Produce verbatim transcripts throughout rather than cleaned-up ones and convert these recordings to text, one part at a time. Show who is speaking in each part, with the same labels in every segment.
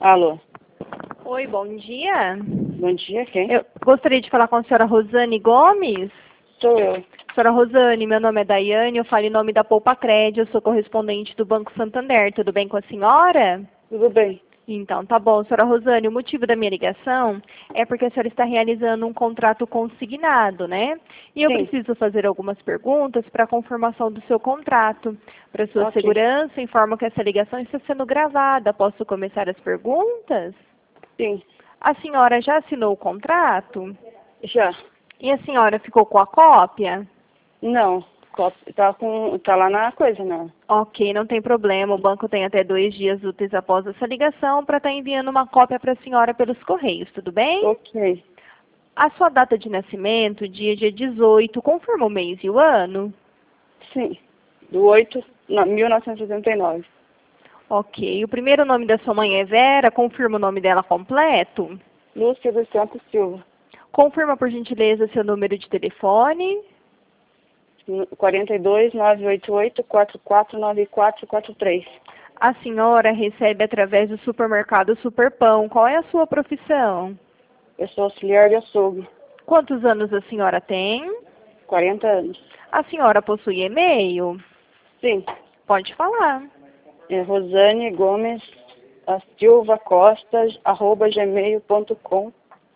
Speaker 1: Alô,
Speaker 2: Oi, bom dia.
Speaker 1: bom dia, quem?
Speaker 2: Eu gostaria de falar com a senhora Rosane Gomes.
Speaker 1: Sou eu.
Speaker 2: Senhora Rosane, meu nome é Daiane, eu falo em nome da Poupa Cred, eu sou correspondente do Banco Santander. Tudo bem com a senhora?
Speaker 1: Tudo bem?
Speaker 2: Então, tá bom. Senhora Rosane, o motivo da minha ligação é porque a senhora está realizando um contrato consignado, né? E eu
Speaker 1: Sim.
Speaker 2: preciso fazer algumas perguntas para a confirmação do seu contrato. Para sua
Speaker 1: Ok.
Speaker 2: segurança, informo que essa ligação está sendo gravada. Posso começar as perguntas?
Speaker 1: Sim.
Speaker 2: A senhora já assinou o contrato?
Speaker 1: Já.
Speaker 2: E a senhora ficou com a cópia?
Speaker 1: Não. Cop- Tá, com, tá lá na coisa, não.
Speaker 2: Ok, não tem problema. O banco tem até dois dias úteis após essa ligação para estar enviando uma cópia para a senhora pelos correios, tudo bem?
Speaker 1: Ok.
Speaker 2: A sua data de nascimento, dia dia dezoito, confirma o mês e o ano?
Speaker 1: Sim. Do oito, não, mil novecentos e oitenta e nove.
Speaker 2: Ok. O primeiro nome da sua mãe é Vera, confirma o nome dela completo?
Speaker 1: Lúcia dos Santos Silva.
Speaker 2: Confirma, por gentileza, seu número de telefone?
Speaker 1: quarenta e dois, nove oito oito, quatro quatro nove quatro quatro três.
Speaker 2: A senhora recebe através do supermercado Superpão. Qual é a sua profissão?
Speaker 1: Eu sou auxiliar de açougue.
Speaker 2: Quantos anos a senhora tem?
Speaker 1: quarenta anos.
Speaker 2: A senhora possui e-mail?
Speaker 1: Sim.
Speaker 2: Pode falar.
Speaker 1: É Rosane Gomes a Silva Costa, arroba gmail ponto com.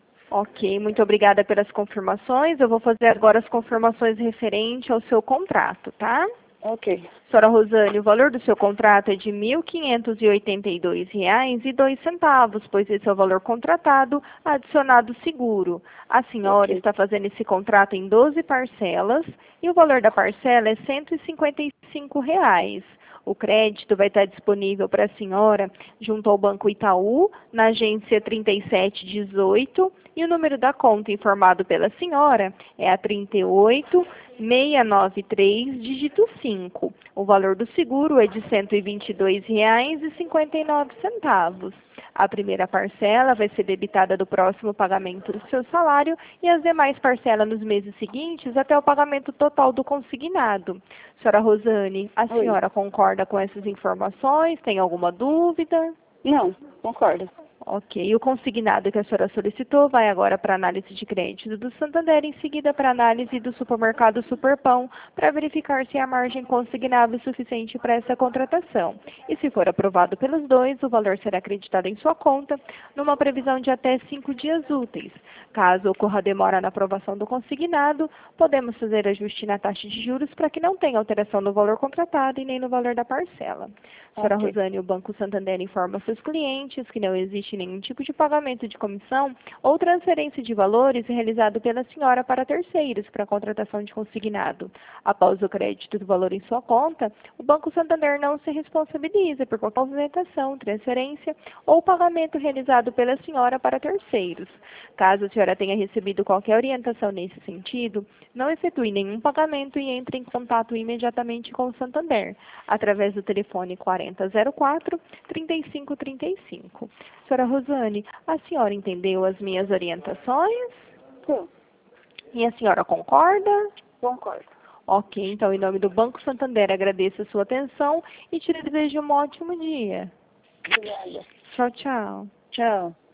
Speaker 2: Ok, muito obrigada pelas confirmações. Eu vou fazer agora as confirmações referente ao seu contrato, tá?
Speaker 1: Ok.
Speaker 2: Senhora Rosane, o valor do seu contrato é de mil quinhentos e oitenta e dois reais e dois centavos, pois esse é o valor contratado adicionado seguro. A senhora
Speaker 1: Ok.
Speaker 2: está fazendo esse contrato em doze parcelas e o valor da parcela é cento e cinquenta e cinco reais. O crédito vai estar disponível para a senhora junto ao Banco Itaú, na agência trinta e sete dezoito, e o número da conta informado pela senhora é a trinta e oito, seiscentos e noventa e três, dígito cinco. O valor do seguro é de cento e vinte e dois reais e cinquenta e nove centavos. A primeira parcela vai ser debitada do próximo pagamento do seu salário e as demais parcelas nos meses seguintes até o pagamento total do consignado. Senhora Rosane, a
Speaker 1: Oi.
Speaker 2: senhora concorda com essas informações? Tem alguma dúvida?
Speaker 1: Não, concordo.
Speaker 2: Ok. O consignado que a senhora solicitou vai agora para análise de crédito do Santander, em seguida para análise do supermercado Superpão, para verificar se a margem consignável é suficiente para essa contratação. E se for aprovado pelos dois, o valor será acreditado em sua conta, numa previsão de até cinco dias úteis. Caso ocorra demora na aprovação do consignado, podemos fazer ajuste na taxa de juros para que não tenha alteração no valor contratado e nem no valor da parcela. Senhora
Speaker 1: Ok.
Speaker 2: Rosane, o Banco Santander informa seus clientes que não existe nenhum tipo de pagamento de comissão ou transferência de valores realizado pela senhora para terceiros para a contratação de consignado. Após o crédito do valor em sua conta, o Banco Santander não se responsabiliza por qualquer movimentação, transferência ou pagamento realizado pela senhora para terceiros. Caso a senhora tenha recebido qualquer orientação nesse sentido, não efetue nenhum pagamento e entre em contato imediatamente com o Santander, através do telefone quarenta zero quatro, trinta e cinco trinta e cinco. Senhora Rosane, a senhora entendeu as minhas orientações?
Speaker 1: Sim,
Speaker 2: E a senhora concorda?
Speaker 1: concordo.
Speaker 2: Ok, então em nome do Banco Santander agradeço a sua atenção e te desejo um ótimo dia.
Speaker 1: Obrigada.
Speaker 2: Tchau, tchau.
Speaker 1: Tchau.